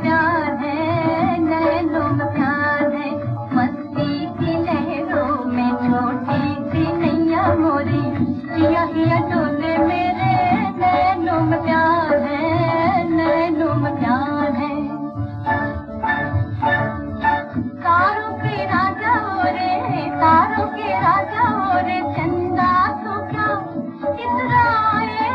प्यार है, नैनों में प्यार है, मस्ती की लहरों में छोटी सी नैया मोरी, हिया हिया डोले मेरे, नैनों में प्यार है, नैनों में प्यार है। तारों के राजा हो रे, तारों के राजा हो रे, चंदा तो क्या इतराए,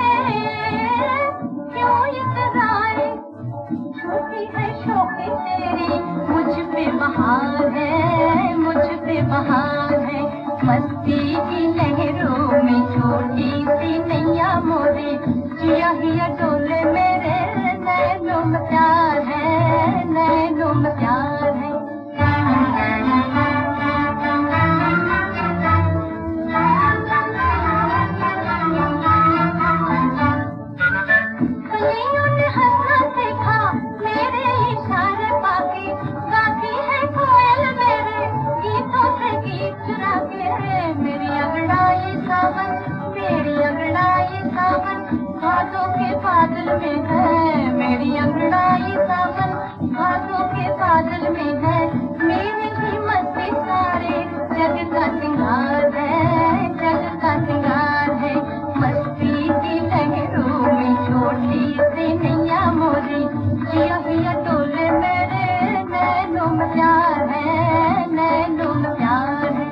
क्यों इतराए, छोटी है शोखी तेरी, मुझ पे बहार है, मुझ पे बहार है, मस्ती की लहरों में छोटी सी नैया मोरी, हिया हिया डोले मेरे, नैनों में प्यार है, नैनों में प्यार है। कलियों ने हंसना देखा मेरे इशारे पाके, गाती है कोयल मेरे गीतों से गीत चुरा के, मेरी अंगड़ाई सावन, मेरी अंगड़ाई सावन, बातों के बादल में है, मेरी अंगड़ाई सावन, बातों के बादल में है, मेरी भी मस्ती सारे जग का सिंगार है, जग का सिंगार है, मस्ती की लहरों में छोटी सी नैया मोरी, हिया हिया डोले मेरे, नैनों में प्यार है, नैनों में प्यार है।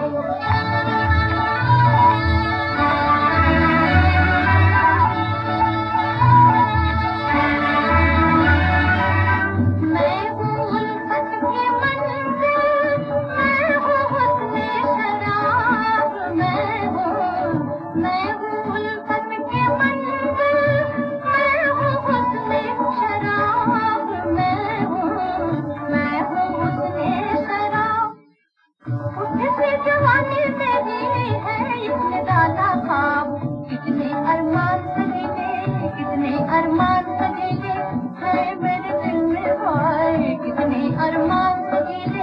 मैं हूँ उल्फत की मंजिल, मैं हूँ हुस्ने शराब, मैं हूँ उल्फत की मंजिल, मैं हूँ हुस्ने शराब, मैं हूँ हुस्ने शराब। उठ से जवानी मेरी है इसने डाला ख्वाब, कितने अरमान सजीले, कितने अरमान सजीले, है मेरे दिल में भाई, कितने अरमान सजीले।